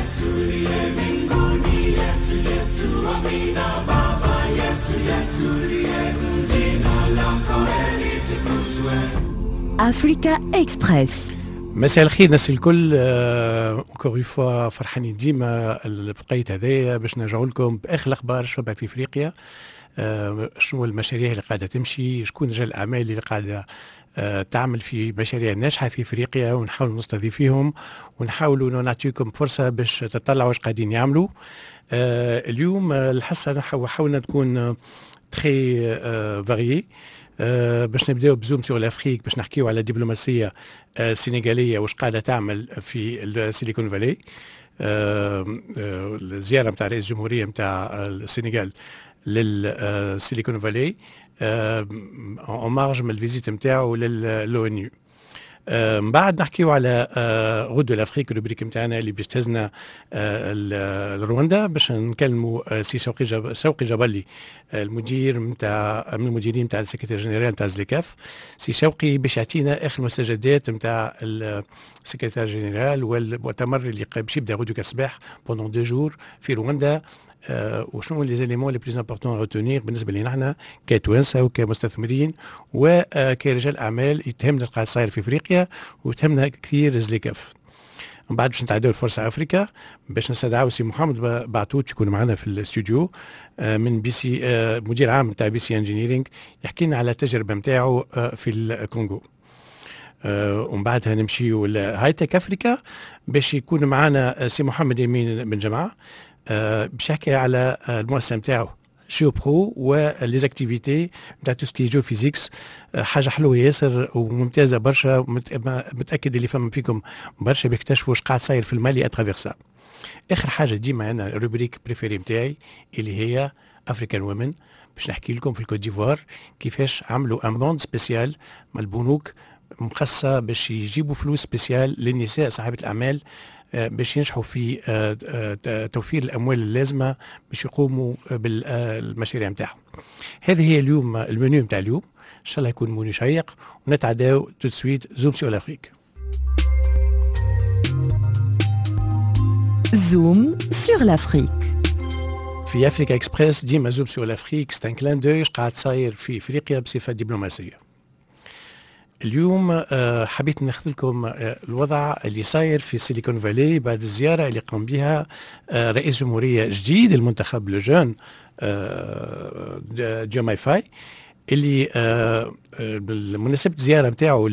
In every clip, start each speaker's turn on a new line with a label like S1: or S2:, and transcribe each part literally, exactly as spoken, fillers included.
S1: أفريكا إكسبريس.
S2: مساء الخير ناس الكل. اونكور فوا فرحانين ديما الوقيت هذايا باش نرجعوا لكم باخر الاخبار شبه في افريقيا. آه شنو المشاريع اللي قاعده تمشي، شكون رجال الاعمال اللي قاعده آه تعمل في مشاريع ناجحه في افريقيا، ونحاول نستضيفيهم ونحاولوا نعطيكم فرصه باش تطلعوا واش قاعدين يعملوا. آه اليوم الحصه حاولنا تكون تري آه فاريي. أه باش نبداو بزوم سور لافريك باش نحكيو على الدبلوماسيه أه سينيغاليه واش قاعده تعمل في السيليكون فالي. أه أه الزياره نتاع رئيس الجمهوريه نتاع السنغال للسيليكون فالي اون مارج من الفيزيت نتاعو للأو إن يو. آه من بعد نحكيو على آه غدو الافريك الروبريك نتاعنا اللي باش تهزنا آه رواندا باش نكلموا آه سي شوقي جب شوقي جبلي آه المدير نتاع من المديرين نتاع السكرتير جنرال نتاع زليكاف. سي شوقي باش يعطينا اخر المستجدات نتاع السكرتير جنرال والمؤتمر اللي باش يبدا غدو كالصباح بوندون دو جور في رواندا. آه وشنو لي زيليمون لي بلوز امبورطون روتونير بالنسبه لنا احنا كتوانسه وكمستثمرين وكرجال اعمال يتهمنا القاعد صاير في افريقيا وتهمنا كثير زليكاف. من بعد باش نتعداو الفرصه افريكا باش نستدعاو سي محمد بعتوت يكون معنا في الاستوديو آه من بي سي آه مدير عام نتاع بي سي انجينيرينج يحكي لنا على التجربه نتاعو آه في الكونغو. آه ومن بعدها نمشيو لهايتك افريكا باش يكون معنا سي محمد يمين بن جماعه آه باش يحكي على آه المؤسسه نتاعو جيو برو وليزاكتيفيتي نتاع تو سكي جيو فيزيكس. آه حاجه حلوه ياسر وممتازه برشا. متاكد اللي فما فيكم برشا بيكتشفوا واش قاعد صاير في المالي اترافيرسا. اخر حاجه ديما انا الروبريك بريفيري نتاعي اللي هي افريكان وومن باش نحكي لكم في الكوت ديفوار كيفاش عملوا ان بوند سبيسيال مع البنوك مخصصه باش يجيبوا فلوس سبيسيال للنساء صاحبه الاعمال باش ينجحوا في توفير الاموال اللازمه باش يقوموا بالمشاريع نتاعهم. هذه هي اليوم المنيو نتاع اليوم، ان شاء الله يكون منيو شيق ونتعداو تو سويت زوم سور لافريك.
S1: زوم سور لافريك
S2: في افريكا اكسبريس ديما زوم سور لافريك ستان كلان دوي قاعد صاير في افريقيا بصفه دبلوماسيه. اليوم حبيت ناخذ لكم الوضع اللي صاير في سيليكون فالي بعد الزياره اللي قام بها رئيس جمهوريه جديد المنتخب لو جون جوماي فاي اللي بمناسبه الزياره نتاعو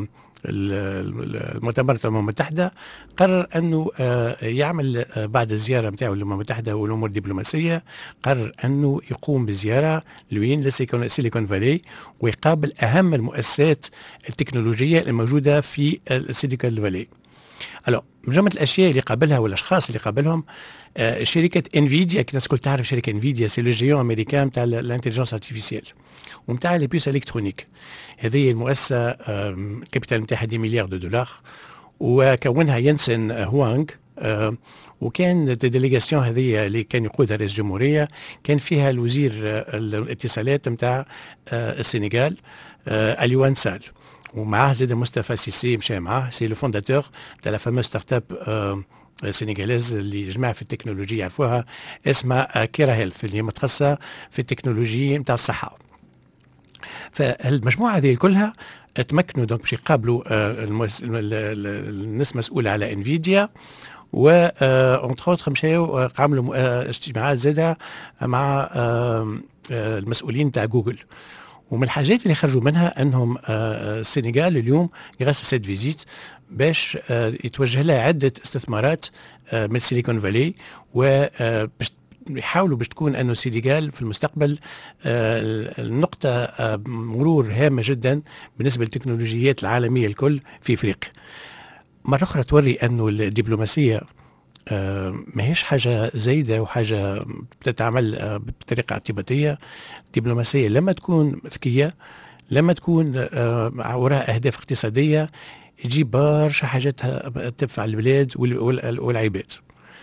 S2: المؤتمر الامم المتحده قرر انه يعمل بعد الزياره نتاعو للامم المتحده والامور الدبلوماسيه قرر انه يقوم بزياره لوين لسيليكون فالي ويقابل اهم المؤسسات التكنولوجيه الموجوده في السيليكون فالي. الو مجموعه الاشياء اللي قابلها والاشخاص اللي قابلهم آه شركه انفيديا. كي الناس الكل تعرف شركه انفيديا سي لو جيون امريكان تاع الانتليجنس ارتيفيسيال ومتاع لي بيس الكترونيك. هذه المؤسسه الكابيتال نتاعها عشرة مليار دو دولار وكونها ينسن هوانغ. آه وكان الديليغاسيون هذه اللي كان يقودها رئيس الجمهوريه كان فيها الوزير الاتصالات نتاع آه السنغال آه اليوان سال ومعاه زاد مصطفى سيسي مشى معاه سي لو فونداتور تاع لا فاموس ستارت اب آه سنغاليز اللي جماعه في التكنولوجيا يعرفوها اسمها كيرا هيلث اللي هي متخصصه في التكنولوجيا نتاع الصحه. فالمجموعه هذه كلها تمكنوا دونك باش يقابلوا آه الناس مسؤوله على انفيديا و اونتر اوتر مشاو عملوا آه اجتماعات زاده مع آه المسؤولين تاع جوجل. ومن الحاجات اللي خرجوا منها انهم آه السنغال اليوم غاس سيت فيزيت باش آه يتوجه لها عده استثمارات آه من سيليكون فالي وباش يحاولوا باش تكون انه السنغال في المستقبل آه النقطه آه مرور هامه جدا بالنسبه للتكنولوجيات العالميه الكل في افريقيا. مره اخرى توري انه الدبلوماسيه آه ماهيش حاجه زايده وحاجه بتتعمل آه بطريقه اعتباطيه. الدبلوماسيه لما تكون ذكيه لما تكون آه وراها اهداف اقتصاديه يجيب برشا حاجات تنفع البلاد والعباد.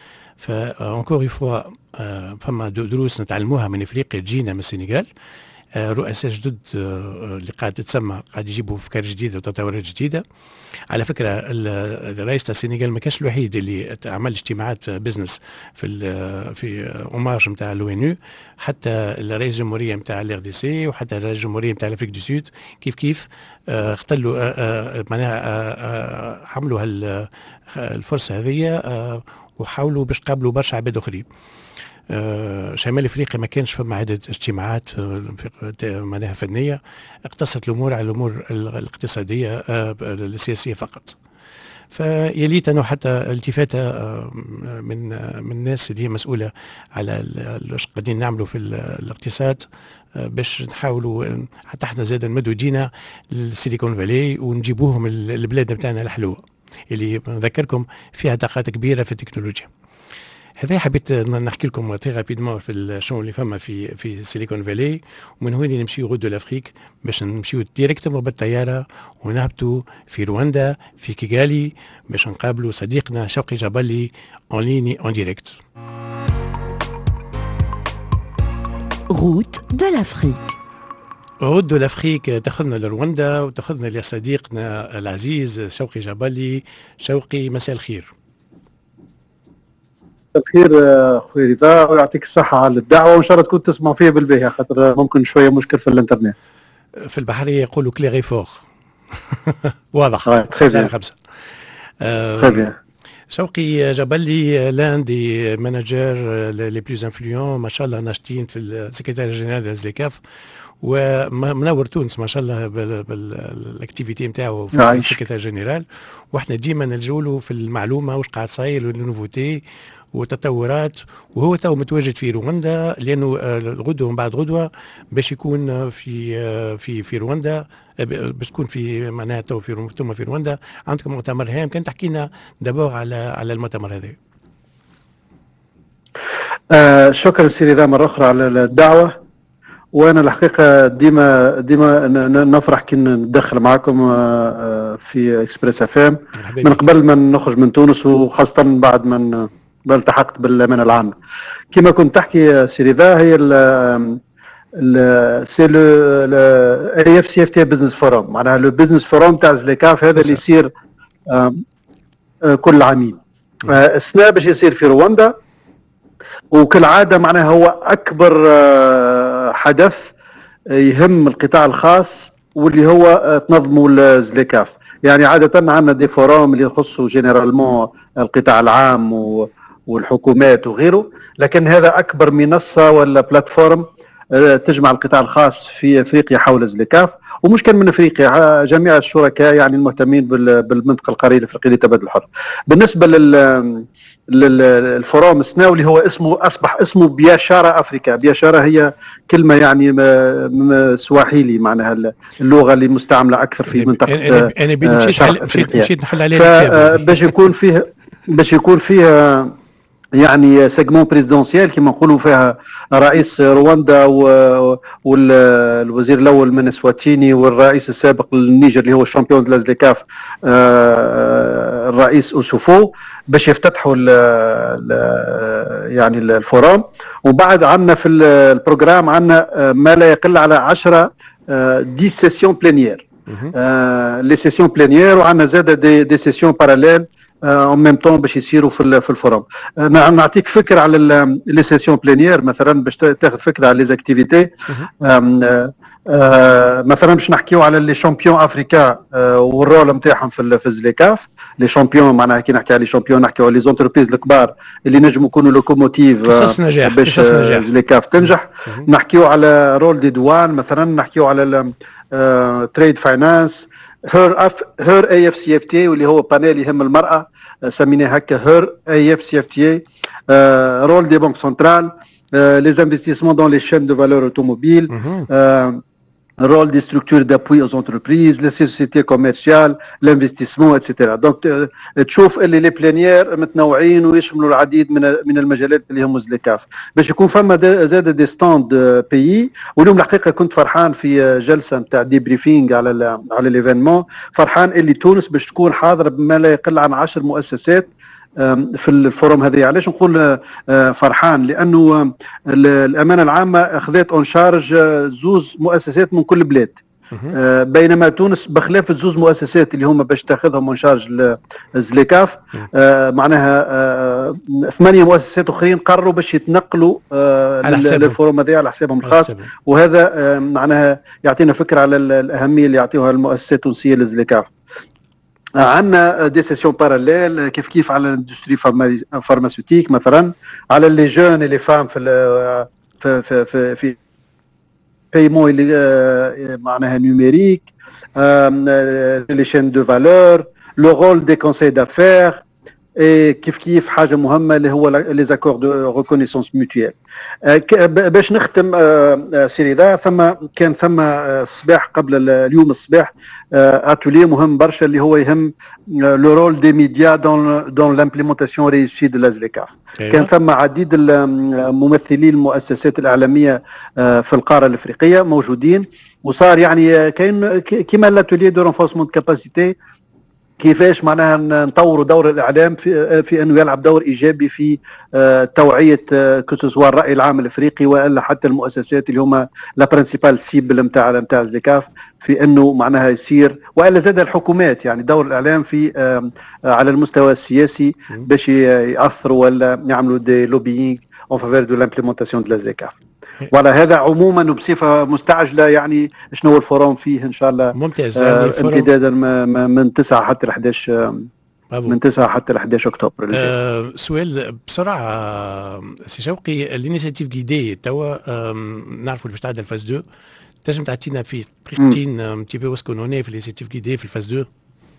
S2: فانكور فوا فما دروس نتعلموها من افريقيا تجينا من السنغال رؤساء جدد اللي قاعد تتسمى قاعد يجيبوا افكار جديده وتطورات جديده. على فكره الرئيس تاع السنغال ما كانش الوحيد اللي عمل اجتماعات بزنس في في اوماج نتاع لو حتى الرئيس الجمهوريه نتاع الار دي سي وحتى الرئيس الجمهوريه نتاع الافريق دو سود كيف كيف اختلوا معناها عملوا الفرصه هذه وحاولوا باش قابلوا برشا عباد اخرين. آه شمال افريقيا ما كانش فما عدة اجتماعات معناها فنيه، اقتصرت الامور على الامور الاقتصاديه آه السياسيه فقط. فيليت انه حتى التفاته آه من من الناس اللي هي مسؤوله على واش قاعدين نعملوا في الاقتصاد آه باش نحاولوا حتى احنا زاد نمدوا دينا للسيليكون فالي ونجيبوهم البلاد نتاعنا الحلوه اللي نذكركم فيها طاقات كبيره في التكنولوجيا. هذا حبيت نحكي لكم تي رابيدمون في الشغل اللي فما في في سيليكون فالي، ومن هنا نمشيو غدو لافريك باش نمشيو ديريكتومون بالطياره ونهبطوا في رواندا في كيغالي باش نقابلوا صديقنا شوقي جبلي اون ليني اون ديريكت.
S1: روت دو لافريك.
S2: روت دو لافريك تاخذنا لرواندا وتاخذنا لصديقنا العزيز شوقي جبلي. شوقي مساء الخير.
S3: الخير اخوي رضا ويعطيك الصحه على الدعوه وان شاء الله تكون تسمع فيها بالباهي خاطر ممكن شويه مشكل في الانترنت.
S2: في البحريه يقولوا كليغي فور. واضح.
S3: خمسة على
S2: خمسة.
S3: آه
S2: شوقي جبلي لان دي مانجر لي بلوز انفلونون ما شاء الله ناشطين في السكرتير جينيرال دازليكاف ومنور تونس ما شاء الله بالاكتيفيتي نتاعو في السكرتير جينيرال، واحنا ديما نلجوا له في المعلومه واش قاعد صاير والنوفوتي وتطورات. وهو تو متواجد في رواندا لانه الغدوه من بعد غدوه باش يكون في في في رواندا باش تكون في معناها تو في ثم في رواندا عندكم مؤتمر هام. كان تحكي لنا دابور على على المؤتمر هذا.
S3: آه شكرا سيدي ذا مره اخرى على الدعوه، وانا الحقيقه ديما ديما نفرح كي ندخل معكم في اكسبريس اف ام من قبل ما نخرج من تونس وخاصه بعد ما التحقت بالامانه العامه. كما كنت تحكي سيدي ذا هي ال سي لو اي اف سي اف تي بزنس فورم، معناها لو بزنس فورم تاع زليكاف هذا اللي يصير كل عامين. السنه باش يصير في رواندا، وكالعاده معناها هو اكبر حدث يهم القطاع الخاص واللي هو تنظموا زليكاف. يعني عاده عندنا دي فورام اللي يخصوا جينيرالمون القطاع العام والحكومات وغيره، لكن هذا اكبر منصه ولا بلاتفورم تجمع القطاع الخاص في افريقيا حول زليكاف، ومش كان من افريقيا، جميع الشركاء يعني المهتمين بالمنطقه القاريه الافريقيه للتبادل الحر. بالنسبه لل للفورام السنوي اللي هو اسمه اصبح اسمه بياشارة افريكا. بياشارة هي كلمه يعني سواحيلي معناها اللغه اللي مستعمله اكثر في منطقه
S2: انا مشيت مشيت نحل عليها
S3: باش يكون فيه باش يكون فيه يعني سيجمون بريزيدونسيال كما نقولوا فيها رئيس رواندا والوزير الاول من اسواتيني والرئيس السابق للنيجر اللي هو الشامبيون دو زليكاف الرئيس اوسوفو باش يفتتحوا ال ال يعني الفورام. وبعد عندنا في البروجرام عندنا ما لا يقل على عشرة دي سيسيون بلينيير لي سيسيون بلينيير، وعندنا زاد دي, دي سيسيون باراليل اون ميم طون باش يصيروا في في الفورم. نعطيك فكره على لي سيسيون بلينيير مثلا باش تاخذ فكره على لي زاكتيفيتي. مثلا باش نحكيو على لي شامبيون افريكا والرول نتاعهم في في زليكاف. لي شامبيون معناها كي نحكي على لي شامبيون نحكيو على لي زونتربريز الكبار اللي نجموا يكونوا لوكوموتيف باش زليكاف تنجح. نحكيو على رول دي دوان مثلا، نحكيو على تريد فاينانس، هير اف هير اي اف سي اف تي واللي هو بانيل يهم المراه سميناه هكا هير اي اف سي اف تي، رول دي بنك سنترال، لي انفستيسمون دون لي شين دو فالور اوتوموبيل، rôle des structures d'appui aux entreprises, les sociétés commerciales, l'investissement, et cetera. Donc تشوف اللي لي بلانيير متنوعين ويشملوا العديد من من المجالات اللي هم زليكاف. باش يكون فما زاد دي ستاند بيي. واليوم الحقيقه كنت فرحان في جلسه نتاع دي بريفينغ على ال على الايفينمون، فرحان اللي تونس باش تكون حاضره بما لا يقل عن عشر مؤسسات في الفورم هذه. علاش نقول فرحان؟ لانه الامانه العامه اخذت اون شارج زوز مؤسسات من كل بلاد، بينما تونس بخلاف زوز مؤسسات اللي هم باش تاخذهم اون شارج الزليكاف، معناها ثمانيه مؤسسات اخرين قرروا باش يتنقلوا للفورم هذا على حسابهم الخاص، وهذا معناها يعطينا فكره على الاهميه اللي يعطيوها المؤسسات التونسيه للزليكاف. عندنا دي سيسيون باراليل كيف كيف على الاندستري فارماسيوتيك مثلا، على لي جون لي فام في في في في, في paiement اللي معناها نيميريك، لي شين دو فالور، لو رول دي كونساي دافير، كيف كيف حاجه مهمه اللي هو لي زاكور دو ريكونيسونس ميوتويال. باش نختم سيري ذا، ثم كان ثم الصباح قبل اليوم الصباح اتولي مهم برشا اللي هو يهم لو رول دي ميديا دون دون لامبليمونتاسيون ريوسي دو لازليكاف. كان ثم عديد الممثلين المؤسسات الاعلاميه في القاره الافريقيه موجودين، وصار يعني كاين كيما لاتولي دو رونفورسمون كاباسيتي كيفاش معناها نطوروا دور الاعلام في في انه يلعب دور ايجابي في توعيه كسوسوا الراي العام الافريقي والا حتى المؤسسات اللي هما لا برينسيبال سيبل نتاع نتاع الزكاف، في انه معناها يصير والا زاد الحكومات يعني دور الاعلام في على المستوى السياسي باش ياثروا ولا يعملوا دي لوبينغ اون فافير دو لامبليمونتاسيون دو الزكاف. ولا هذا عموما وبصفه مستعجله يعني شنو الفورم فيه ان شاء الله
S2: ممتاز
S3: يعني آه امتدادا من تسعة حتى ل احد عشر من تسعة حتى ل احد عشر اكتوبر.
S2: أه سؤال بسرعه سي شوقي، الانيشيتيف جيدي توا نعرفوا باش تعدى الفاز اثنين، تنجم تعطينا في دقيقتين ان تي بي واسكو نوني في الانيشيتيف جيدي في الفاز اثنين؟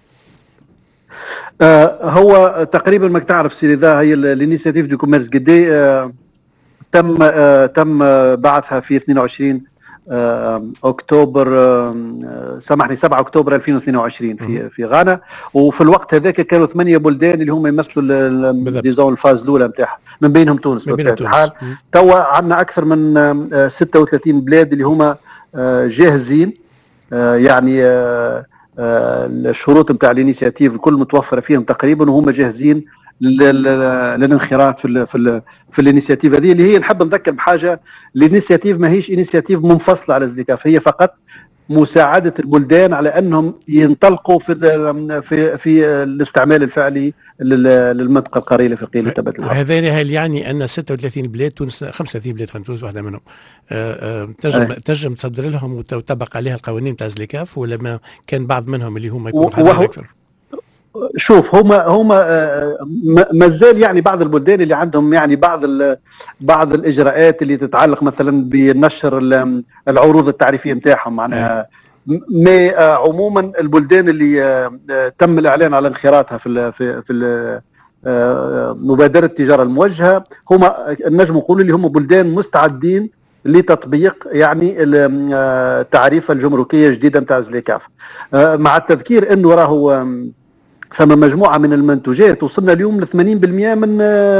S3: آه هو تقريبا ما تعرف سيري ذا هي الانيشيتيف دو كوميرس جيدي آه تم آه تم بعثها في اثنين وعشرين آه اكتوبر آه سامحني سبعة اكتوبر ألفين واثنين وعشرين في في غانا، وفي الوقت هذاك كانوا ثمانيه بلدان اللي هم يمثلوا ديزون الفاز الاولى نتاعها، من بينهم تونس بطبيعه الحال. توا عندنا اكثر من آه ستة وثلاثين بلاد اللي هم آه جاهزين، آه يعني آه آه الشروط نتاع الانيشيتيف الكل متوفره فيهم تقريبا، وهم جاهزين للانخراط في ال في ال في الانيشيتيف هذه اللي هي نحب نذكر بحاجه. الانيشيتيف ماهيش انيشيتيف منفصله على الزكاف، هي فقط مساعده البلدان على انهم ينطلقوا في في في الاستعمال الفعلي للمنطقه القاريه الافريقيه لتبادل الارض.
S2: هذا يعني ان ستة وثلاثين بلاد، تونس خمسة وثلاثين بلاد، تونس واحده منهم، تنجم تنجم تصدر لهم وتطبق عليها القوانين تاع الزكاف، ولا ما كان بعض منهم اللي هم يكونوا حذرين اكثر؟
S3: شوف هما هما مازال يعني بعض البلدان اللي عندهم يعني بعض بعض الاجراءات اللي تتعلق مثلا بنشر العروض التعريفيه نتاعهم معناها، ما عموما البلدان اللي تم الاعلان على انخراطها في في في مبادره التجاره الموجهه هما نجم نقولوا اللي هم بلدان مستعدين لتطبيق يعني التعريفه الجمركيه الجديده نتاع الزليكاف، مع التذكير انه راهو ثم مجموعه من المنتوجات وصلنا اليوم ل ثمانين بالمئة من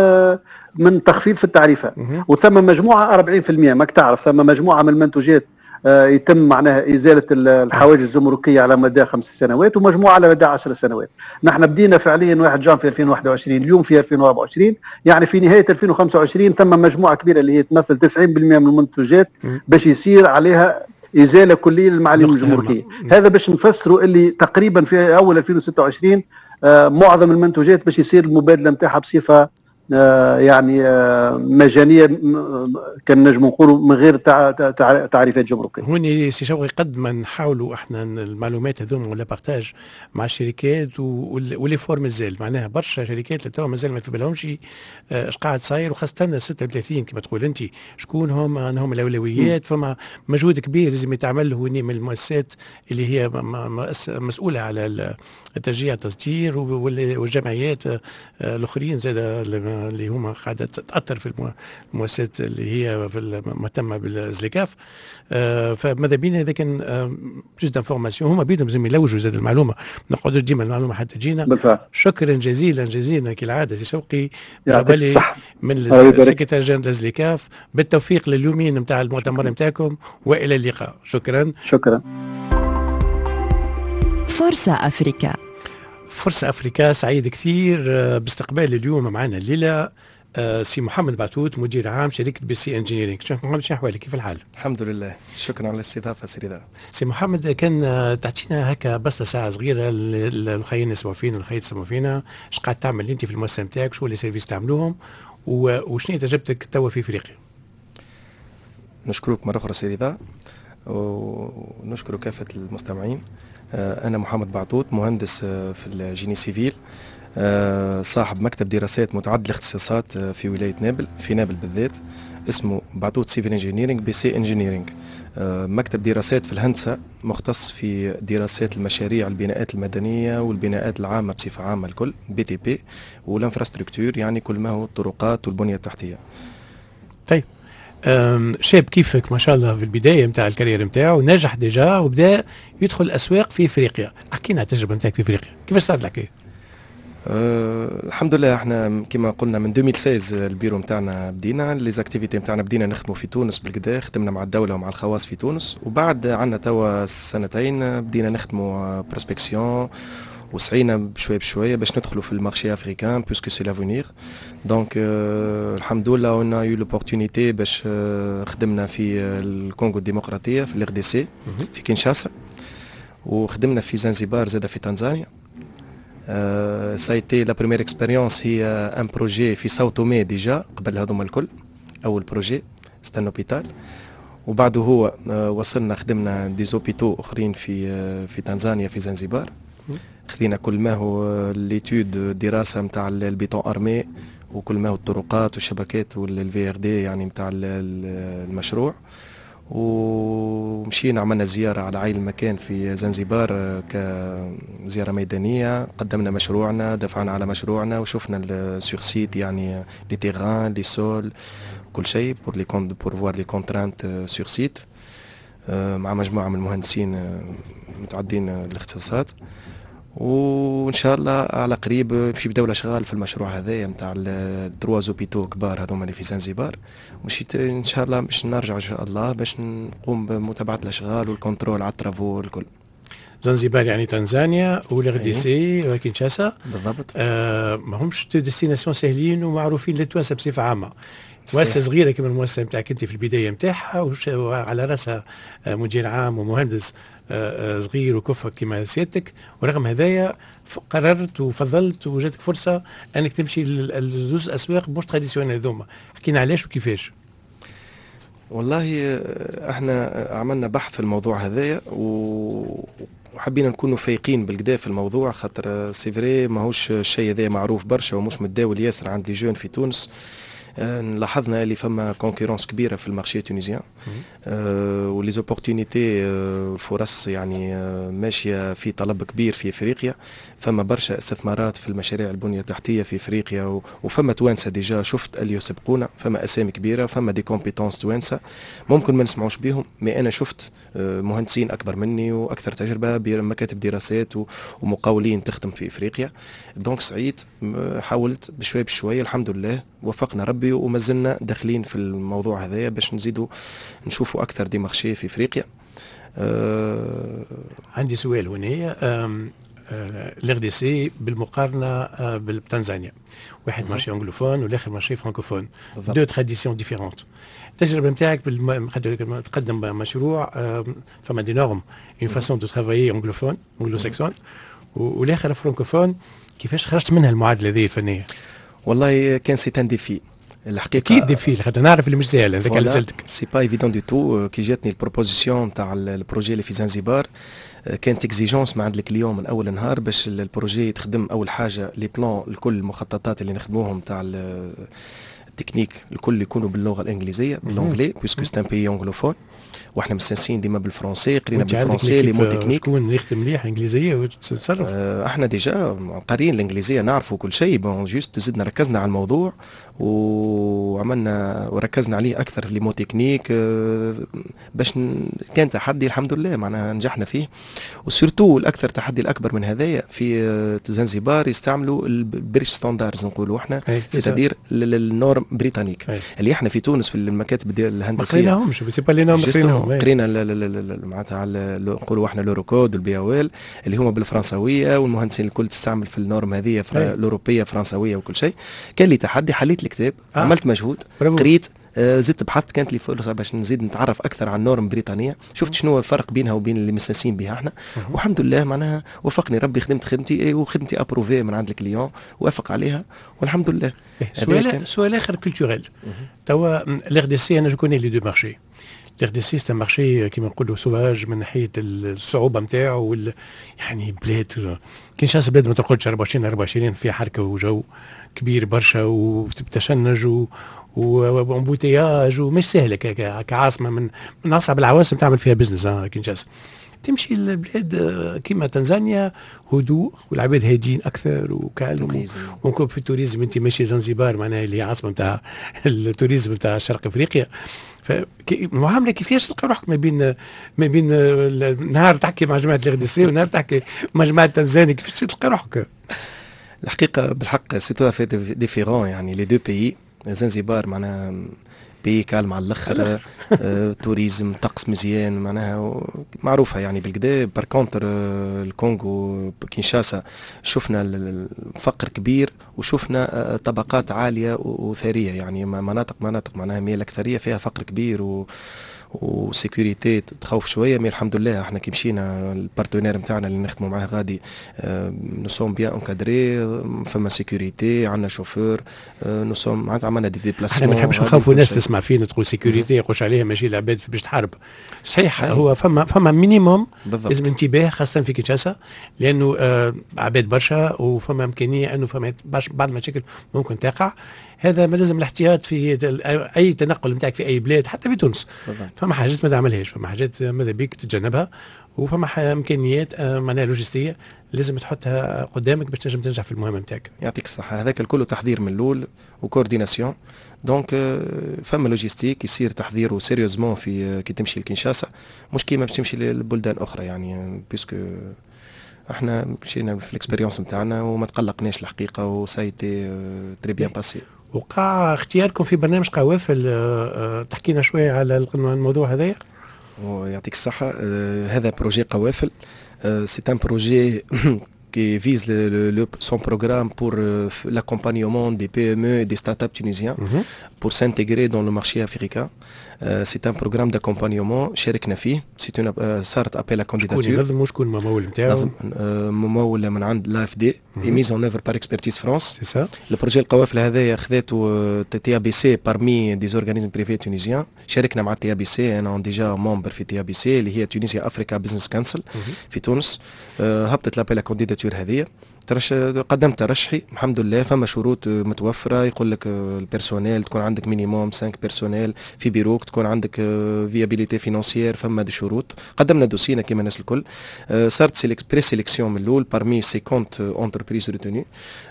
S3: من تخفيض في التعريفه، وثم مجموعه أربعين بالمئة ماك تعرف ثم مجموعه من المنتوجات يتم معناها ازاله الحواجز الجمركيه على مدى خمس سنوات ومجموعه على مدى عشر سنوات. نحن بدينا فعليا واحد جانفي ألفين وواحد وعشرين، اليوم في ألفين وأربعة وعشرين، يعني في نهايه ألفين وخمسة وعشرين ثم مجموعه كبيره اللي هي تمثل تسعين بالمئة من المنتوجات باش يصير عليها ازاله كليه للمعالم الجمركيه. هذا باش نفسروا اللي تقريبا في اول ألفين وستة وعشرين آه معظم المنتوجات باش يصير المبادله نتاعها بصفه آه يعني آه مجانيه، كان نجم نقولوا من غير تع تع تعريفات جمركيه.
S2: هوني سي شوقي قد ما نحاولوا احنا المعلومات هذوما ولا بارتاج مع الشركات ولي فور مازال معناها برشا شركات لتوا مازال ما في بالهمش اش قاعد صاير، وخاصه ستة وثلاثين كما تقول انت شكون هم هم الاولويات. فما مجهود كبير لازم يتعمل هوني من المؤسسات اللي هي مسؤوله على التشجيع التصدير والجمعيات الاخرين زاد اللي هما قاعده تاثر في المؤسسات اللي هي في المهتمه بالزليكاف. آه فماذا بينا اذا كان بلوس دانفورماسيون هما بيدهم لازم يلوجوا زاد المعلومه، ما نقعدوش ديما المعلومه حتى تجينا.
S3: بالفعل.
S2: شكرا جزيلا جزيلا كالعاده سي شوقي بالي من السكرتير جنرال للزليكاف، بالتوفيق لليومين نتاع المؤتمر نتاعكم والى اللقاء. شكرا
S3: شكرا.
S1: فرصة أفريقيا.
S2: فرصة أفريكا سعيد كثير باستقبال اليوم معنا الليلة سي محمد بعتوت مدير عام شركة بي سي انجينيرينج. شكرا محمد، شنو أحوالك؟ كيف الحال؟
S4: الحمد لله، شكرا على الاستضافة سي رضا.
S2: سي محمد، كان تعطينا هكا بس ساعة صغيرة الخيين يسمعوا فينا والخيات يسمعوا فينا، اش قاعد تعمل انت في المؤسسة نتاعك، شو اللي سيرفيس تعملوهم وشنو تجربتك توا في افريقيا؟
S4: نشكرك مرة أخرى سي رضا ونشكر كافة المستمعين. أنا محمد بعتوت، مهندس في الجيني سيفيل، صاحب مكتب دراسات متعدد الاختصاصات في ولاية نابل، في نابل بالذات، اسمه بعتوت سيفيل انجينيرينج بي سي انجينيرينج. مكتب دراسات في الهندسة مختص في دراسات المشاريع البناءات المدنية والبناءات العامة بصفة عامة الكل، بي تي بي، والانفراستركتور يعني كل ما هو الطرقات والبنية التحتية.
S2: طيب، شاب كيفك ما شاء الله في البدايه نتاع الكارير نتاعو نجح ديجا وبدا يدخل الاسواق في افريقيا. احكي لنا على التجربه نتاعك في افريقيا، كيفاش صارت الحكايه؟
S4: أه الحمد لله، احنا كما قلنا من ألفين وستة عشر البيرو نتاعنا بدينا ليزاكتيفيتي نتاعنا، بدينا نخدموا في تونس بالكدا، خدمنا مع الدوله ومع الخواص في تونس، وبعد عندنا توا سنتين بدينا نخدموا بروسبكسيون وسعينا بشويه بشويه باش ندخلوا في المارشي افريكان بيسكو سي لافونيغ. دونك أه الحمد لله اون يو لوبورتونيتي باش أه خدمنا في الكونغو الديمقراطيه في الار دي سي في كينشاسا، وخدمنا في زنزبار زاده في تنزانيا. أه سايتي لا بريمير اكسبيريونس هي ان بروجي في ساو تومي ديجا قبل هذوما الكل، اول بروجي ستان اوبيتال، وبعده هو أه وصلنا خدمنا دي زوبيتو اخرين في أه في تنزانيا في زنزبار. خذينا كل ما هو ليتود دراسه نتاع البيتون ارمي وكل ما هو الطرقات والشبكات والفي ار دي يعني نتاع المشروع، ومشينا عملنا زياره على عين المكان في زنزبار كزياره ميدانيه، قدمنا مشروعنا، دفعنا على مشروعنا وشفنا السور سيت يعني لي تيغان لي سول كل شيء بور لي كون بور فوار لي كونترانت سور سيت مع مجموعه من المهندسين متعدين الاختصاصات. وان شاء الله على قريب باش يبداو الاشغال في المشروع هذايا نتاع الدروا زوبيتو كبار هذوما اللي في زنزبار، ومشيت ان شاء الله باش نرجع ان شاء الله باش نقوم بمتابعه الاشغال والكنترول على الترافو الكل.
S2: زنزبار يعني تنزانيا والار دي سي وكينشاسا
S4: بالضبط.
S2: آه ما همش ديستيناسيون سهلين ومعروفين للتوانسه بصفه عامه. مؤسسه صغيره كما المؤسسه نتاعك انت في البدايه نتاعها وعلى راسها مدير عام ومهندس صغير وكفك كما سيادتك، ورغم هذايا قررت وفضلت وجاتك فرصه انك تمشي لزوز اسواق مش تراديسيونيل هذوما. حكينا علاش وكيفاش؟
S4: والله احنا عملنا بحث في الموضوع هذايا وحبينا نكونوا فايقين بالكدا في الموضوع، خاطر سي فري ماهوش الشيء هذا معروف برشا ومش متداول ياسر عند لي جون في تونس. لاحظنا اللي فما كونكورونس كبيره في المارشي التونسيان أه ولي زوبورتونيتي أه الفرص يعني أه ماشيه في طلب كبير في افريقيا، فما برشا استثمارات في المشاريع البنيه التحتيه في افريقيا، وفما توانسه ديجا شفت اللي يسبقونا، فما اسامي كبيره، فما دي كومبيتونس توانسه ممكن ما نسمعوش بهم، مي انا شفت أه مهندسين اكبر مني واكثر تجربه بمكاتب دراسات ومقاولين تخدم في افريقيا. دونك سعيد حاولت بشوي بشوي الحمد لله وفقنا ربي وما زلنا داخلين في الموضوع هذايا باش نزيدوا نشوفوا اكثر دي مارشي في افريقيا.
S2: أه عندي سؤال هنا، الار دي سي بالمقارنه بتنزانيا، واحد مارشي انجلوفون والاخر مارشي فرانكوفون، دو تراديسيون ديفيرونت. التجربه نتاعك تقدم مشروع فما دي نورم اون فاسون دو ترافايي انجلوفون انجلو ساكسون والاخر فرانكوفون، كيفاش خرجت منها المعادله هذه الفنيه؟
S4: والله كان سي ان ديفي الحقيقه،
S2: اكيد ديفي خاطر نعرف اللي مش سهل هذاك اللي سالتك.
S4: سي با ايفيدون دو تو. كي جاتني البروبوزيسيون تاع البروجي اللي في زنزبار كانت اكزيجونس ما عند الكليون من اول نهار باش البروجي يتخدم اول حاجه لي بلان الكل المخططات اللي نخدموهم تاع التكنيك الكل يكونوا باللغه الانجليزيه بالانجلي بيسكو سي ان بي انجلوفون، واحنا مستانسين ديما بالفرنسي، قرينا بالفرنسي لي مو تكنيك.
S2: شكون يخدم مليح انجليزيه وتتصرف؟
S4: اه احنا ديجا قاريين الانجليزيه نعرفوا كل شيء، بون جوست زدنا ركزنا على الموضوع وعملنا وركزنا عليه اكثر لي مو تكنيك باش كان تحدي الحمد لله معناها نجحنا فيه. وسورتو الاكثر تحدي الاكبر من هذايا في زنزبار يستعملوا البريتش ستاندردز نقولوا احنا سيتادير النورم بريطانيك اللي احنا في تونس في المكاتب الهندسيه
S2: ما قريناهمش سي با لي نورم قريناهم
S4: قرينا معناتها على نقولوا احنا لوروكود والبياويل اللي هما بالفرنسويه والمهندسين الكل تستعمل في النورم هذه الاوروبيه فرنسويه وكل شيء. كان لي تحدي حليت الكتاب آه. عملت مجهود بربو. قريت آه زدت بحثت كانت لي فرصه باش نزيد نتعرف اكثر عن النورم البريطانيه شفت شنو الفرق بينها وبين اللي مساسين بها احنا أه. والحمد لله معناها وفقني ربي خدمت خدمتي وخدمتي ابروفي من عند الكليون وافق عليها والحمد لله.
S2: سؤال سؤال اخر كولتوريل توا الار دي سي انا جو كوني لي دو مارشي. الار دي سي سي مارشي كيما نقولوا سواج من ناحيه الصعوبه نتاعو وال يعني بلاد كينشاسا بلاد ما ترقدش أربعة وعشرين أربعة وعشرين فيها حركه وجو كبير برشا وتشنج وامبوتياج ومش سهله كعاصمه من من اصعب العواصم تعمل فيها بزنس. ها كينشاسا تمشي البلاد كيما تنزانيا هدوء والعباد هادين اكثر وكالم ونكون في التوريزم انت ماشي زنزبار معناها اللي عاصمه نتاع التوريزم نتاع شرق افريقيا. فالمعامله كيفاش تلقى روحك ما بين ما بين نهار تحكي مع جماعه الار دي سي ونهار تحكي مع جماعه تنزانيا كيفاش تلقى روحك؟
S4: الحقيقه بالحق سي تو افي ديفيرون يعني لي دو بيي. زنزبار معناها بي كالم على الاخر آه، توريزم طقس مزيان معناها معروفه يعني بالكدا. بار كونتر آه، الكونغو كينشاسا شفنا الفقر كبير وشفنا آه، طبقات عاليه وثريه يعني مناطق مناطق معناها مي الاكثريه فيها فقر كبير و وسيكوريتي تخوف شويه. مي الحمد لله احنا كي مشينا البارتنير نتاعنا اللي نخدموا معاه غادي نو سوم بيان انكادري فما سيكوريتي عندنا شوفور نو سوم معناتها عملنا دي ديبلاسمون.
S2: احنا ما نحبش نخوفوا الناس تسمع فينا تقول سيكوريتي يقولش عليها ماشي العباد باش تحارب. صحيح هو فما فما مينيموم لازم انتباه خاصه في كينشاسا لانه آه عباد برشا وفما امكانيه انه فما بعض المشاكل ممكن تقع. هذا ما لازم الاحتياط في اي تنقل نتاعك في اي بلاد حتى في تونس. فما حاجات ما تعملهاش فما حاجات ماذا بيك تتجنبها وفما امكانيات معناها لوجستيه لازم تحطها قدامك باش تنجم تنجح في المهمه نتاعك.
S4: يعطيك الصحه. هذاك الكل تحضير من الاول وكورديناسيون دونك فما لوجيستيك يصير تحضيره سيريوزمون في كي تمشي لكينشاسا مش كيما باش تمشي للبلدان اخرى يعني بيسكو احنا مشينا في الاكسبيريونس نتاعنا وما تقلقناش الحقيقه وسايتي تري بيان باسي.
S2: وقع اختياركم في برنامج قوافل تحكينا شويه على الموضوع هذايا.
S4: ويعطيك الصحه هذا بروجي قوافل سي ان بروجي qui vise le, le, le, son programme pour euh, l'accompagnement des P M E et des startups tunisiens mm-hmm. pour s'intégrer dans le marché africain. Euh, c'est un programme d'accompagnement شاركنا فيه. c'est une euh, صارت appel à candidature.
S2: شكون ينظم شكون الممول نتاعو؟
S4: ممول من عند لا اف دي mise en œuvre par Expertise France.
S2: c'est ça.
S4: البروجي القوافل هذايا خذاته تي بي سي parmi des organismes privés tunisiens. شاركنا مع تي بي سي انا ديجا ممبر في تي بي سي اللي هي تونسيا افريكا بزنس كونسل في تونس. أه هبطت لابيل كانديداتور هذه ترش قدمت ترشحي الحمد لله. فما شروط متوفره يقول لك البيرسونيل تكون عندك مينيموم خمسة بيرسونيل في بيروك تكون عندك فيابيليتي فينانسيير فما دي شروط. قدمنا دوسينا كما الناس الكل. صارت سيليك بري سيليكسيون من الاول بارمي خمسين اونتربريز ريتوني.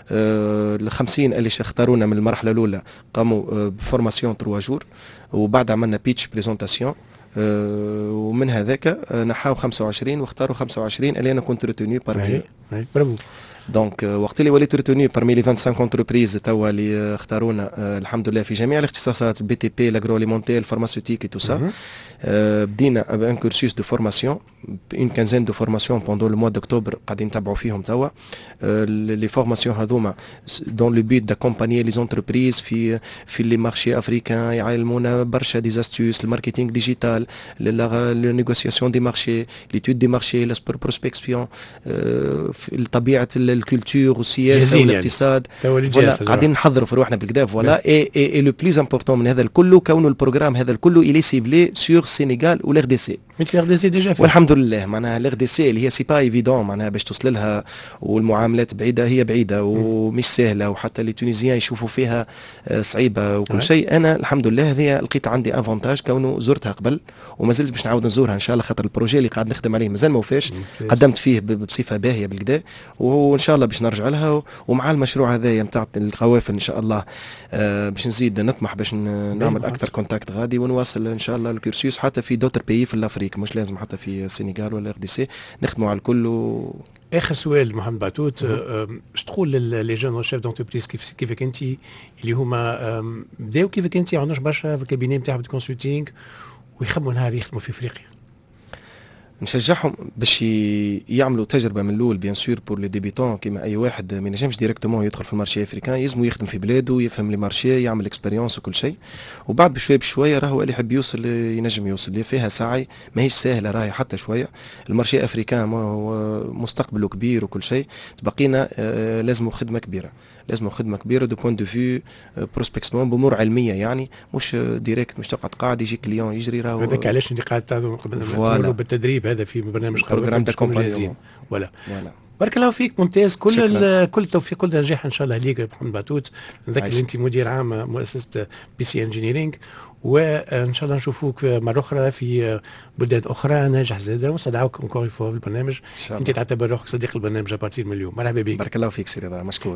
S4: ال خمسين اللي اختارونا من المرحله الاولى قاموا بفورماسيون ثلاثة جور وبعد عملنا بيتش بريزونطاسيون. أه ومن هذاك نحاو خمسة وعشرين واختاروا خمسة وعشرين اللي انا كنت ريتوني بارمي.
S2: برافو.
S4: دونك وقت اللي وليت ريتوني بارمي لي خمسة وعشرين انتربريز توا اللي اختارونا أه الحمد لله في جميع الاختصاصات بي تي بي لاغروليمونتير الفارماسيوتيك تو سا. أه بدينا بان كورسوس دو فورماسيون اون كانزين دو فورماسيون بوندون لو موا دوكتوبر قاعدين نتبعوا فيهم توا. أه لي فورماسيون هذوما دون لو بيت داكومبانيي لي زونتربريز في في لي مارشي افريكان يعلمونا برشا دي زاستوس الماركتينغ ديجيتال لا نيغوسياسيون دي مارشي ليتود دي مارشي لا بروسبكسيون طبيعه الكولتور والسياسه والاقتصاد. قاعدين نحضروا في روحنا بالكدا فوالا. اي اي لو بليز امبورطون من هذا الكل كونه البروغرام هذا الكل الي سيبلي سور السنغال والار دي سي.
S2: انت الار دي سي ديجا
S4: والحمد لله معناها الار دي سي اللي هي سي با ايفيدون معناها باش توصل لها والمعاملات بعيده هي بعيده ومش سهله وحتى لي تونيزيان يشوفوا فيها صعيبه وكل شيء. انا الحمد لله هذه لقيت عندي افونتاج كونه زرتها قبل وما زلت باش نعاود نزورها ان شاء الله خاطر البروجي اللي قاعد نخدم عليه مازال ما وفاش قدمت فيه بصفه باهيه بالكدا وان شاء الله باش نرجع لها. ومع المشروع هذايا نتاع القوافل ان شاء الله باش نزيد نطمح باش نعمل اكثر كونتاكت غادي ونواصل ان شاء الله الكورسوس حتى في دوتر بيي في الافريق مش لازم حتى في السنغال ولا ار دي سي نخدموا على الكل. و...
S2: اخر سؤال محمد بعتوت اش تقول لي جون شيف دونتربريز كيف كيفك انت اللي هما بداو كيفك انت عندوش برشا في الكابيني نتاعهم كونسلتينغ ويخموا نهار يخدموا في افريقيا؟
S4: نشجعهم باش يعملوا تجربه من الاول بيان سور بور لي ديبيتون كيما اي واحد ما ينجمش ديريكتومون يدخل في المارشي افريكان يلزمو يخدم في بلاده يفهم لي مارشي يعمل اكسبيريونس وكل شيء وبعد بشويه بشويه راهو اللي يحب يوصل ينجم يوصل اللي فيها سعي ماهيش سهله راهي حتى شويه. المارشي افريكان مستقبله كبير وكل شيء تبقينا آه لازموا خدمه كبيره لازم خدمه كبيره دو بوين دو فيو بروسبكسمون بامور علميه يعني مش ديريكت مش تقعد قاعد يجي كليون يجري راهو
S2: هذاك علاش انت قاعد تعمل بالتدريب هذا في برنامج
S4: بروجرام تاع كومبانيون
S2: ولا بارك الله فيك ممتاز. كل كل التوفيق كل نجاح ان شاء الله ليك محمد بعتوت. نذكر انت مدير عام مؤسسه بي سي انجينيرينغ وان شاء الله نشوفوك مره اخرى في بلدان اخرى ناجح زاده ونستدعوك اونكور فوا في البرنامج. انت تعتبر روحك صديق البرنامج ابارتير من اليوم. مرحبا بك.
S4: بارك الله فيك سي رضا مشكور.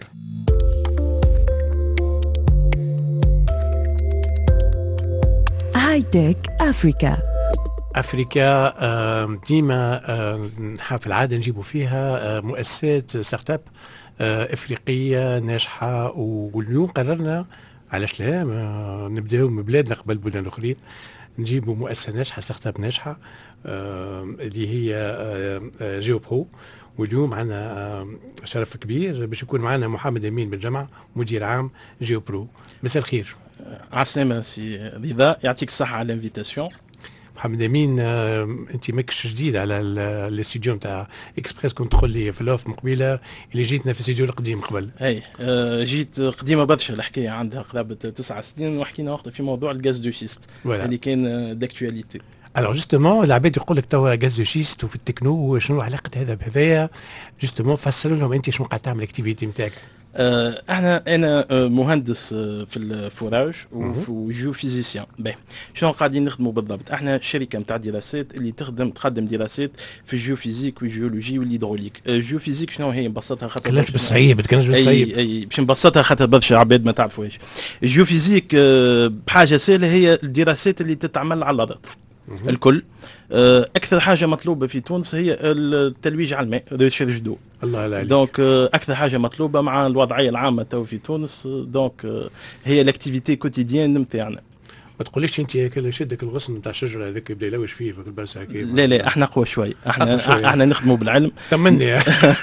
S1: هاي تك افريكا.
S2: افريكا ديما في العاده نجيبوا فيها مؤسسات ستارت اب افريقيه ناجحه واليوم قررنا علاش لا نبداو من بلادنا قبل بلدان اخرين نجيبوا مؤسسه ناجحه ستارت اب ناجحه اللي هي جيو برو. واليوم عندنا شرف كبير باش يكون معنا محمد امين بالجامعه مدير عام جيو برو. مساء الخير.
S5: عسلامة سي رضا يعطيك الصحة على الانفيتاسيون.
S2: محمد امين انت ماكش جديد على الاستوديو نتاع اكسبريس كنترول اللي في الاوف مقبله اللي جيتنا في الاستوديو القديم قبل.
S5: اي آه جيت قديمه برشا الحكايه عندها قرابه تسع سنين وحكينا وقتها في موضوع الغاز دو شيست اللي كان داكتواليتي.
S2: الوغ جوستومون العباد يقول لك توا غاز دو شيست وفي التكنو شنو علاقه هذا بهذايا جوستومون فسر لهم انت شنو قاعد تعمل الاكتيفيتي نتاعك.
S5: آه احنا انا آه مهندس آه في الفوراج وجيو فيزيسيان. باهي شنو قاعدين نخدموا بالضبط؟ احنا شركه نتاع دراسات اللي تخدم تقدم دراسات في الجيوفيزيك والجيولوجي والهيدروليك. الجيوفيزيك شنو هي نبسطها خاطر
S2: كلامك بالصعيب تكلمش بالصعيب
S5: اي اي باش نبسطها خاطر برشا عباد ما تعرفوهاش. الجيوفيزيك آه بحاجه سهله هي الدراسات اللي تتعمل على الارض الكل. اكثر حاجه مطلوبه في تونس هي التلويج على الماء ريشيرش دو.
S2: الله عليك.
S5: دونك اكثر حاجه مطلوبه مع الوضعيه العامه تو في تونس دونك هي الاكتيفيتي كوتيديان نتاعنا.
S2: ما تقوليش انت كل شدك الغصن نتاع الشجره هذاك يبدا يلوش فيه في البرسه هكا.
S5: لا لا احنا قوى شوي احنا شوي. احنا نخدموا بالعلم.
S2: طمني.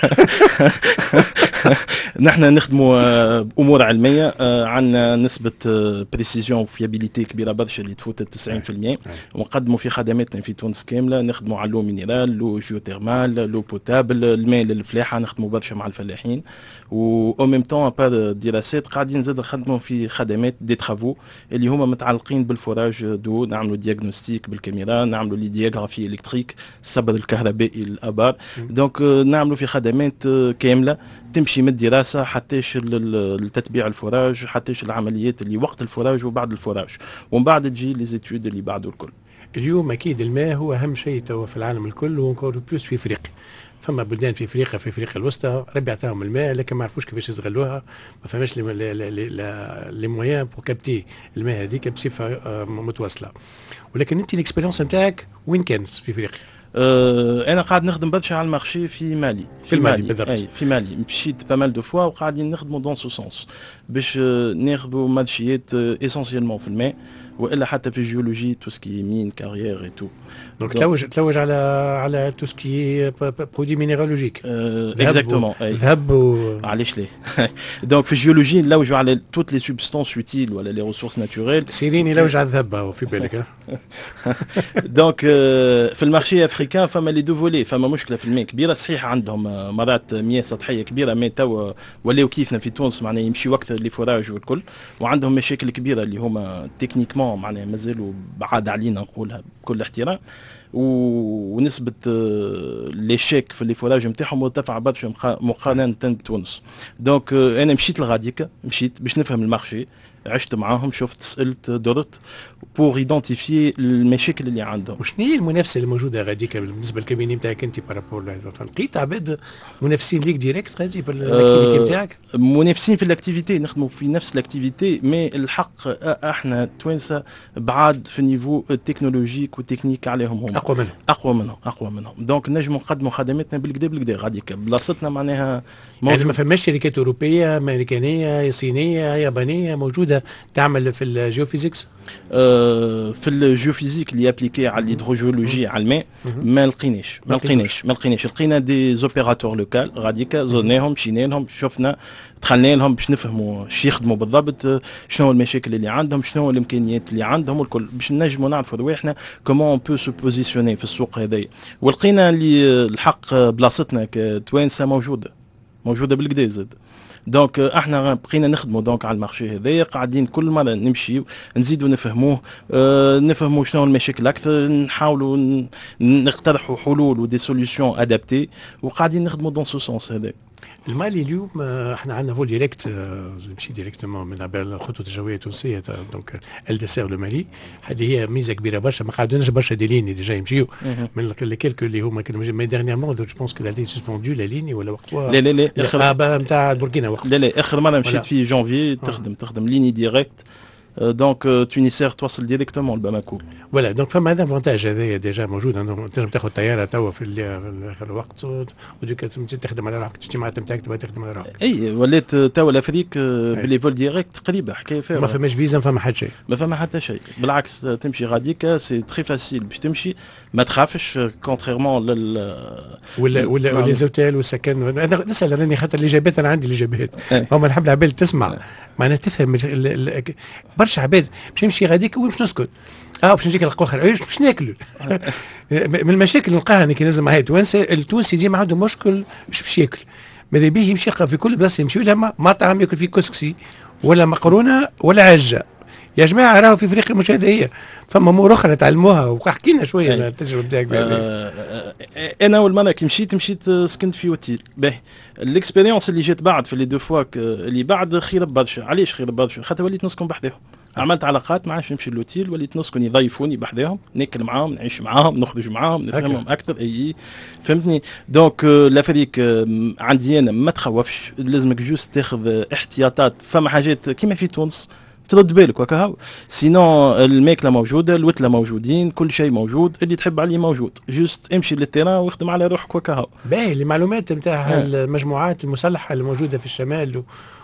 S5: نحن نخدموا امور علميه عندنا نسبه بريسيزيون وفيابيليتي كبيره برشا اللي تفوت تسعين بالمئة ونقدموا في خدماتنا في تونس كامله نخدموا على لو مينيرال لو جيوتيرمال لو بوتابل الماء للفلاحه نخدموا برشا مع الفلاحين و ميم طون ابار دراسات قاعدين زاد نخدموا في خدمات دي ترافو اللي هما متعلقين بالفوراج دو نعملوا دياغنوستيك بالكاميرا نعملوا لي دياغرافي الكتريك الصبر الكهربائي الابار. دونك نعملوا في خدمات كامله تمشي من الدراسه حتىش التتبيع الفوراج حتىش العمليات اللي وقت الفوراج وبعد الفوراج ومن بعد تجي لي زيتود اللي بعده الكل.
S2: اليوم اكيد الماء هو اهم شيء توا في العالم الكل وانكور بلوس في افريقيا. فما بلدان في افريقيا في افريقيا الوسطى ربي عطاهم الماء لكن ما عرفوش كيفاش يستغلوها ما فماش لي مويان بور كابتي الماء هذيك بصفه متواصله. ولكن انت الاكسبيريونس نتاعك وين كانت في افريقيا؟
S5: أه انا قاعد نخدم برشا على المارشي في مالي
S2: في, في مالي بالضبط.
S5: اي في مالي مشيت بامال دو فوا وقاعدين نخدموا دون سو سونس باش ناخذوا مارشيات اسونسيالمون في الماء والا حتى في الجيولوجي تو سكي مين كارير اي تو.
S2: دونك تلوج تلوج على على تو سكي برودوي مينيرالوجيك.
S5: اكزاكتومون
S2: ذهب و...
S5: علاش ليه. دونك في الجيولوجي نلوجوا على توت لي سوبستانس يوتيل ولا لي ريسورس ناتوريل.
S2: سيرين يلوج على الذهب في بالك.
S5: دونك في المارشي افريكان فما لي دو فولي فما مشكله في الماء كبيره صحيح عندهم مرات مياه سطحيه كبيره مي تو ولاو كيفنا في تونس معناها يمشي اكثر لي فوراج والكل وعندهم مشاكل كبيره اللي هما تكنيكمون معناها مازالوا بعاد علينا نقولها بكل احترام ونسبه ليشيك في لي فوراج نتاعهم مرتفعه برشا مقارنه بتونس. دونك انا مشيت لغاديكا، مشيت باش نفهم المارشي، عشت معاهم، شفت، سالت، درت بور ايدونتيفي المشاكل اللي عندهم.
S2: وشنو هي المنافسه اللي موجوده غاديكا بالنسبه للكابيني نتاعك انت بارابور لقيت عباد منافسين ليك ديريكت غادي بالاكتيفيتي نتاعك؟
S5: أه منافسين في الاكتيفيتي، نخدموا في نفس الاكتيفيتي، مي الحق احنا توانسه بعاد في النيفو التكنولوجيك والتكنيك عليهم هم
S2: اقوى منهم
S5: اقوى منهم اقوى منهم دونك نجموا نقدموا خدماتنا بالكدا بالكدا غاديكا بلاصتنا معناها
S2: موجود. يعني ما فماش شركات اوروبيه امريكانيه صينيه يابانيه موجوده تعمل في الجيوفيزيكس؟
S5: أه في الجيوفيزيك اللي ابليكي على الهيدروجيولوجي على الماء ما لقيناش ما لقيناش ما لقيناش لقينا دي زوبيراتور لوكال غاديكا زرناهم مشينا لهم شفنا دخلنا لهم باش نفهموا اش يخدموا بالضبط، شنو المشاكل اللي عندهم، شنو الامكانيات اللي عندهم والكل، باش نجموا نعرفوا رواحنا كومون اون بو سو بوزيسيوني في السوق هذايا. ولقينا اللي الحق بلاصتنا كتوانسه موجوده موجوده بالكدا زاد. دونك احنا بقينا نخدموا دونك على المارشي هذايا، قاعدين كل مره نمشي نزيدوا نفهموه، اه نفهموا شنو المشاكل اكثر، نحاولوا نقترحوا حلول ودي سوليوشن ادابتي، وقاعدين نخدموا دون سو سونس هذا.
S2: المالي اليوم احنا عندنا فول ديريكت نمشي ديريكتومون من عبر الخطوط الجويه التونسيه دونك ال ديسير لو مالي، هذه هي ميزه كبيره برشا، ما قعدوناش برشا دي ليني ديجا يمشيو من لي كيلكو اللي هما كانوا مي ديرنييرمون جو بونس كو لا لي سسبوندو لا ليني ولا وقتها
S5: لا لا لا اخر
S2: نتاع بوركينا وقت
S5: لا لا اخر مره مشيت في جانفي تخدم تخدم ليني ديريكت دونك تونيسير توصل ديريكتومون لباماكو.
S2: ولا دونك فما هذا افونتاج هذايا ديجا موجود، انه تنجم تاخذ طياره توا في اخر الوقت وديك تخدم على روحك، الاجتماعات نتاعك تبغى تخدم على روحك.
S5: اي ولات توا الافريك بلي فول ديريكت قريبه حكايه فيها،
S2: ما فماش فيزا، ما فما حتى شيء،
S5: ما فما حتى شيء، بالعكس تمشي غاديكا سي تري فاسيل باش تمشي، ما تخافش كونتريرمون لل
S2: ولا ولا ولي زوتيل والسكن. هذا نسال راني خاطر الاجابات انا عندي الاجابات، هما نحب العباد تسمع معناها تفهم برشا عباد باش يمشي غاديك وين باش نسكت، اه باش نجيك القهوه خير ايش باش ناكلوا. من المشاكل اللي نلقاها كي نازل معايا توانسه، التونسي ديما عنده مشكل ايش باش ياكل، ماذا بيه يمشي في كل بلاصه يمشي لها مطعم ياكل فيه كسكسي ولا مقرونه ولا عجه. يا جماعه راهو في افريقيا مش هذه هي، فما امور اخرى تعلموها، وحكي لنا شويه على التجربه نتاعك.
S5: آه انا اول مره كي مشيت مشيت سكنت في اوتيل باهي، الاكسبيريونس اللي جات بعد في لي دو فوا اللي بعد خير برشا. علاش خير برشا؟ خاطر وليت نسكن بحذاهم، عملت علاقات ما عادش نمشي للوتيل، وليت نسكن يضيفوني بحذاهم، ناكل معاهم، نعيش معاهم، نخرج معاهم، نفهمهم اكثر. اي فهمتني. دونك لافريك عندي انا ما تخوفش، لازمك جوست تاخذ احتياطات. فما حاجات كيما في تونس ترد بالك وكهو، سينون الماكله موجوده، الوتله موجودين، كل شيء موجود، اللي تحب عليه موجود، جوست امشي للتيران واخدم على روحك وكهو.
S2: باهي المعلومات نتاع المجموعات المسلحه الموجوده في الشمال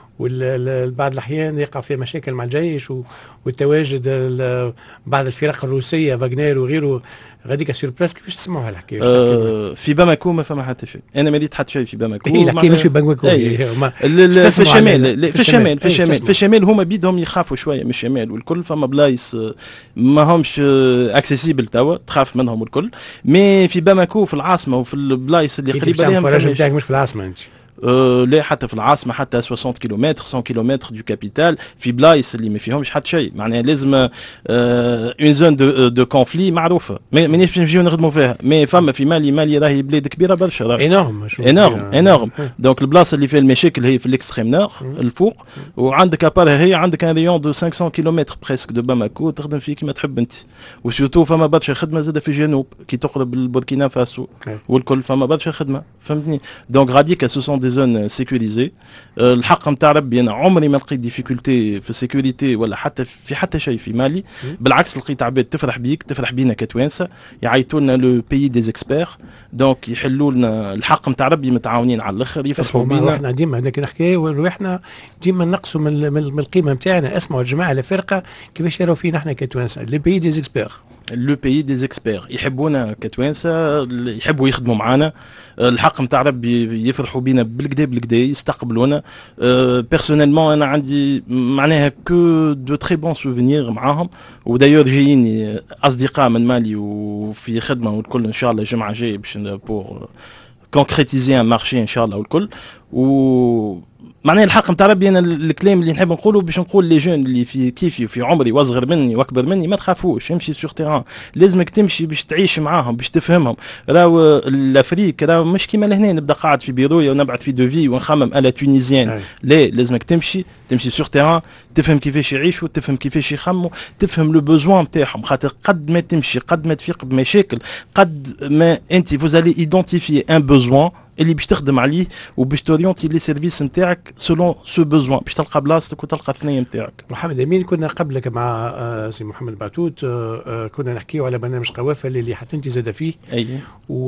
S2: وبعض الاحيان يقع فيها مشاكل مع الجيش والتواجد بعض الفرق الروسيه فاغنير وغيره غاديك سور بلاس، كيفاش تسمعوها الحكايه؟
S5: أه في باماكو ما فما حتى شيء، انا ما لقيت حتى شيء في باماكو.
S2: هي الحكايه مش في باماكو،
S5: في الشمال في الشمال في الشمال في الشمال هما بيدهم يخافوا شويه من الشمال والكل، فما بلايص ما همش اكسيسيبل توا تخاف منهم والكل، مي في باماكو في العاصمه وفي البلايص اللي قريبه لهم.
S2: الفراج نتاعك مش في العاصمه انت؟
S5: أه لا حتى في العاصمه حتى ستين كيلومتر مية كيلومتر دو كابيتال، في بلايص اللي ما فيهمش حتى شيء، معناها لازم اون زون دو دو كونفلي معروفه مانيش باش نمشيو نخدموا فيها. مي فما في مالي مالي راهي بلاد كبيره برشا، راهي
S2: انورم
S5: انورم انورم. دونك البلاصه اللي فيها المشاكل هي في الاكستريم نور الفوق، وعندك ابار هي عندك ان ريون دو خمسمية كيلومتر بريسك دو باماكو تخدم فيه كيما تحب انت، وسورتو فما برشا خدمه زاده في الجنوب كي تقرب البوركينا فاسو والكل، فما برشا خدمه فهمتني. دونك غاديك سو دي زون سيكوريزي. أه الحق نتاع ربي انا عمري ما لقيت ديفيكولتي في السيكوريتي ولا حتى في حتى شيء في مالي، بالعكس لقيت عباد تفرح بيك تفرح بينا كتوانسه، يعيطوا لنا لو بيي دي زيكسبير، دونك يحلوا لنا الحق نتاع ربي متعاونين على الاخر يفرحوا بينا.
S2: احنا ديما هذاك نحكي ورواحنا ديما نقصوا من, من القيمه نتاعنا. اسمعوا الجماعه الافارقه كيفاش يراو فينا احنا كتوانسه، لو بيي دي زيكسبير،
S5: لو بيي دي زيكسبير يحبونا كتوانسه، يحبوا يخدموا معنا، الحق نتاع ربي يفرحوا بينا بالكدا بالكدا يستقبلونا. أه بيرسونيلمون انا عندي معناها كو دو تري بون سوفينير معاهم، ودايور جايين اصدقاء من مالي وفي خدمه والكل ان شاء الله الجمعه الجايه باش بور كونكريتيزي ان مارشي ان شاء الله والكل. و معناها الحق نتاع ربي انا الكلام اللي نحب نقوله باش نقول لي جون اللي في كيفي وفي عمري واصغر مني واكبر مني ما تخافوش امشي سور تيران لازمك تمشي باش تعيش معاهم باش تفهمهم راهو الافريك راهو مش كيما لهنا نبدا قاعد في بيرويا ونبعث في دوفي ونخمم على تونيزيان لا لازمك تمشي تمشي سور تيران تفهم كيفاش يعيشوا تفهم كيفاش يخموا تفهم لو بوزوان نتاعهم خاطر قد ما تمشي قد ما تفيق بمشاكل قد ما انت فوزالي ايدونتيفي ان بوزوان اللي باش تخدم عليه وباش تورينتي لي سيرفيس نتاعك سولون سو بوزوان باش تلقى بلاصتك وتلقى الثنيه نتاعك.
S2: محمد امين كنا قبلك مع سي محمد بعتوت كنا نحكيو على برنامج قوافل اللي حتى انت زاد فيه
S5: اييه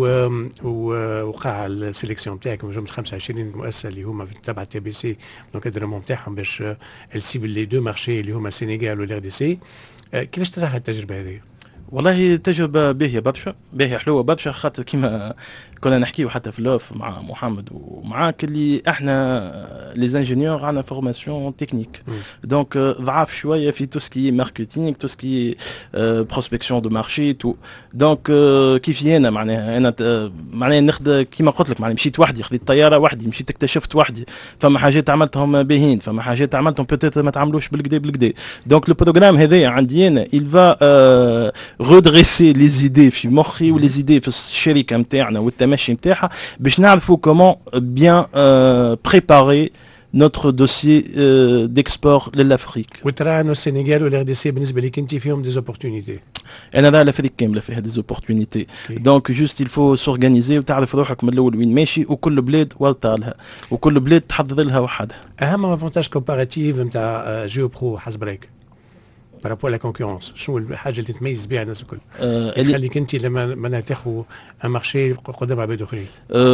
S2: ووقع السيليكسيون نتاعك من جمله خمسة وعشرين مؤسسه اللي هما تبع تي بي سي الكادرمون نتاعهم باش السيبل لي دو مارشي اللي هما السنغال والار دي سي. كيفاش تراها التجربه هذه؟
S5: والله تجربه باهيه برشا باهيه حلوه برشا خاطر كيما كنا نحكيو حتى في اللوف مع محمد ومعاك اللي احنا لي انجينيور عندنا فورماسيون تكنيك دونك ضعاف شويه في تو سكي ماركتينغ تو سكي بروسبكسيون دو مارشي تو دونك كيفي انا معناها انا معناها ناخذ كيما قلت لك معناها مشيت وحدي خذيت طياره وحدي مشيت اكتشفت وحدي فما حاجات عملتهم باهين فما حاجات عملتهم بوتيت ما تعملوش بالكدا بالكدا دونك لو بروغرام هذايا عندي انا il va redresser les idées في مخي ولي زيدي في الشركه نتاعنا والتمشي نتاعها باش نعرفوا كومون بيان بريباري notre dossier euh, d'export للأفريق.
S2: وترى انه السنغال والار دي سي بالنسبه لك انت فيهم دي زوبورتونيتي؟
S5: انا راه الافريق كامله فيها دي زوبورتونيتي دونك جوست الفو سورغانيزي وتعرف روحك من الاول وين ماشي وكل بلاد والطالها وكل بلاد تحضر لها وحدها.
S2: اهم افونتاج كومباراتيف نتاع جيو برو حسب رايك بارابور لا كونكورونس شنو الحاجه اللي تميز بها الناس الكل؟ أه اللي تخليك انت لما ما تاخذ ان مارشي قدام عباد اخرين؟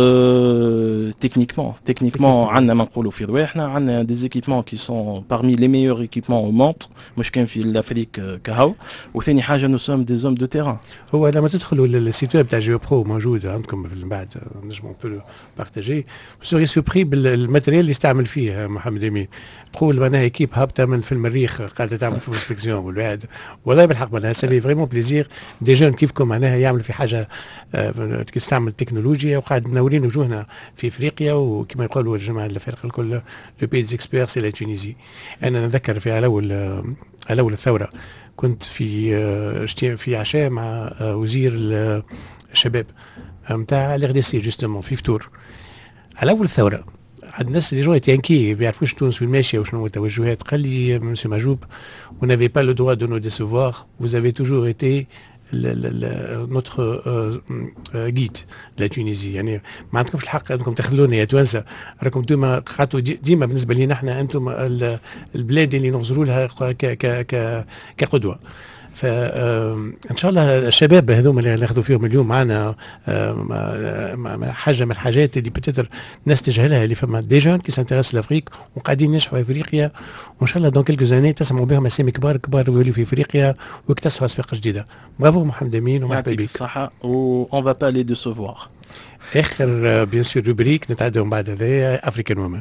S5: أه تكنيكمون تكنيكمون عندنا ما نقولوا في رواحنا عندنا دي زيكيبمون كي سون بارمي لي ميور ايكيبمون او مونت مش كان في الافريك كهو وثاني حاجه نو سوم دي زوم دو تيران.
S2: هو لما تدخلوا للسيت ويب تاع جيو برو موجود عندكم من بعد نجموا بو بارتاجي سوري سوربري بالماتيريال اللي يستعمل فيه محمد امين تقول معناها ايكيب هابطه من في المريخ قاعده تعمل في الانسبكسيون والواحد والله بالحق معناها سافي فريمون بليزير دي جون كيفكم معناها يعملوا في حاجه تستعمل التكنولوجيا وقاعد منورين وجوهنا في افريقيا وكما يقولوا الجماعه الافارقه الكل لو بيز اكسبير سي لا تونيزي. انا نتذكر في على اول على اول الثوره كنت في في عشاء مع وزير الشباب نتاع الار دي سي جوستومون في فطور على اول الثوره عند الناس اللي جوات يانكي ما يعرفوش تونس وين ماشيه وشنو التوجهات قال لي مسيو ماجوب vous n'avez pas le droit de nous décevoir vous avez toujours été le, le, le, notre euh, euh, guide de la Tunisie يعني ما عندكمش الحق انكم تخذلونا يا توانسه راكم انتم خاطوا ديما بالنسبه لنا احنا انتم البلاد اللي نغزروا لها ك ك ك كقدوه. فان شاء الله الشباب هذوما اللي ناخذوا فيهم اليوم معنا حاجه من الحاجات اللي بتتر الناس تجهلها اللي فما دي جون كي سانتيريس لافريك وقاعدين ينجحوا في افريقيا وان شاء الله دون كيلكو زاني تسمعوا بهم اسامي كبار كبار ويولوا في افريقيا ويكتسحوا اسواق جديده. برافو محمد امين ومرحبا بك.
S5: يعطيك الصحه و اون فا با لي ديسوفوار.
S2: اخر بيان سور روبريك نتعداو من بعد هذايا افريكان وومن.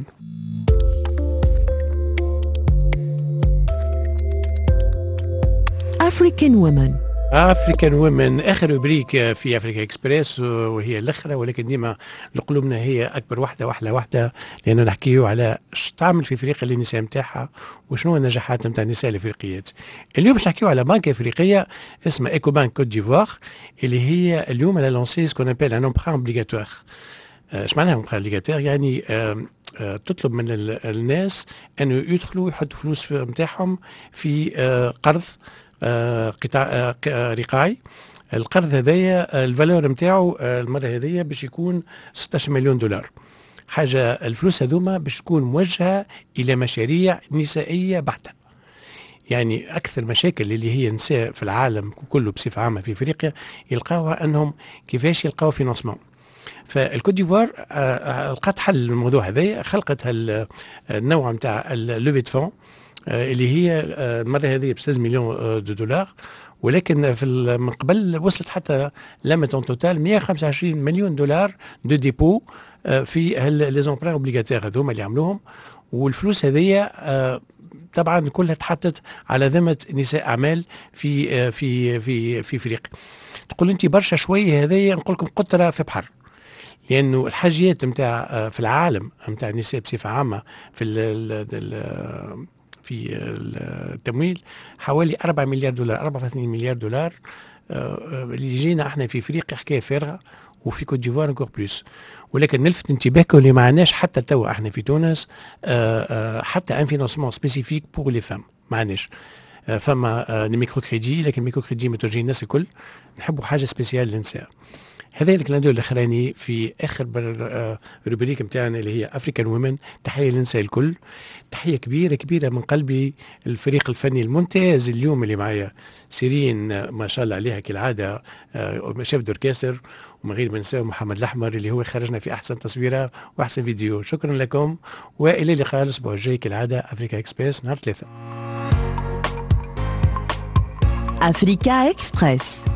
S1: African Women.
S2: افريكان وومن اخر روبريك في افريكا اكسبريس وهي الاخرى ولكن ديما لقلوبنا هي اكبر وحده واحلى وحده لانه نحكيو على اش تعمل في افريقيا للنساء نتاعها وشنو النجاحات نتاع النساء الافريقيات. اليوم باش نحكيو على بنك افريقيه اسمها ايكو بانك كوت ديفوار اللي هي اليوم على لونسي سكون ابيل ان امبران اوبليغاتوار. اش معناها امبران اوبليغاتوار؟ يعني آه آه تطلب من الناس انه يدخلوا يحطوا فلوس نتاعهم في آه قرض آه قطاع آه رقاعي. القرض هذايا الفالور نتاعو آه المره هذيا باش يكون ستة عشر مليون دولار. حاجه الفلوس هذوما باش تكون موجهه الى مشاريع نسائيه بحته. يعني اكثر مشاكل اللي هي نساء في العالم كله بصفه عامه في افريقيا يلقاوها انهم كيفاش يلقاو فينانسمون. فالكوت ديفوار آه لقات حل للموضوع هذايا خلقت النوع نتاع اللوفي دو فون اللي هي المره هذه ب ستة مليون دو دولار ولكن في من قبل وصلت حتى لمت اون توتال مئة وخمسة وعشرين مليون دولار دو ديبو في لي زومبران اوبليغاتير هذوما اللي عملوهم. والفلوس هذه طبعا كلها تحطت على ذمه نساء اعمال في في في في افريقيا. تقول انت برشا شويه هذه نقول لكم قطره في بحر لانه الحاجيات نتاع في العالم نتاع النساء بصفه عامه في ال في التمويل حوالي أربعة مليار دولار، أربعة وثلاثين مليار دولار اللي يجينا احنا في افريقيا حكايه فارغه، وفي كوت ديفوار انكور بلوس. ولكن نلفت انتباهكم اللي ما عندناش حتى توا احنا في تونس حتى ان فينانسمون سبيسيفيك بور لي فام، ما عندناش. فما الميكرو كريدي، لكن الميكرو كريدي متوجه الناس الكل، نحبوا حاجه سبيسيال للنساء. هذا الكلاندو الاخراني في اخر روبريك نتاعنا اللي هي افريكان وومن. تحيه للنساء الكل، تحيه كبيره كبيره من قلبي الفريق الفني الممتاز اليوم اللي معايا، سيرين ما شاء الله عليها كالعاده شيف دوركاسر، ومن غير ما ننساو محمد الاحمر اللي هو خرجنا في احسن تصويره واحسن فيديو. شكرا لكم، والى اللقاء الاسبوع الجاي كالعاده افريكا اكسبريس نهار ثلاثة.
S1: Africa Express.